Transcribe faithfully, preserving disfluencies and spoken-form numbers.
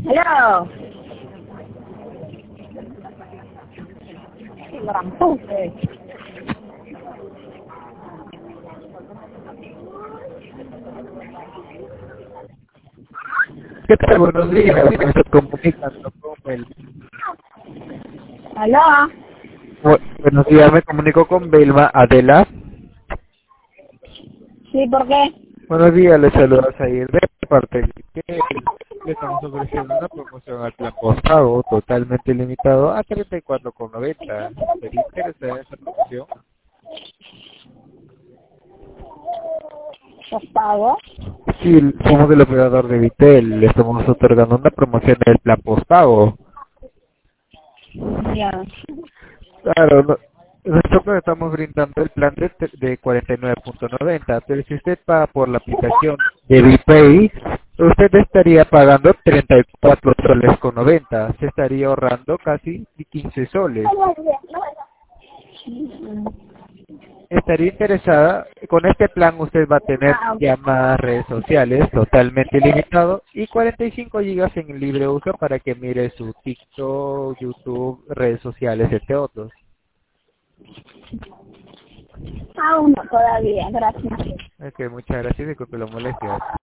Aló. Qué gran pute. ¿Qué tal? Buenos días. Me estoy comunicando con el... Aló. Bu- Buenos días, me comunico con Belma Adela. Sí, ¿por qué? Buenos días, les saluda Zair de parte de que le estamos ofreciendo una promoción al plan postpago totalmente limitado a treinta y cuatro con noventa. ¿Sería interesada en esta promoción? ¿Los pago? Sí, somos el operador de Vitel, le estamos otorgando una promoción del plan postpago. Ya. Claro, no- nosotros estamos brindando el plan de, de cuarenta y nueve con noventa, pero si usted paga por la aplicación de VPay, usted estaría pagando treinta y cuatro soles con noventa, se estaría ahorrando casi quince soles. Estaría interesada, con este plan usted va a tener Ah, ok. llamadas, redes sociales totalmente ilimitado y cuarenta y cinco gigas en libre uso para que mire su TikTok, YouTube, redes sociales, entre otros. Aún no, todavía, gracias. Ok, muchas gracias, disculpe la molestia.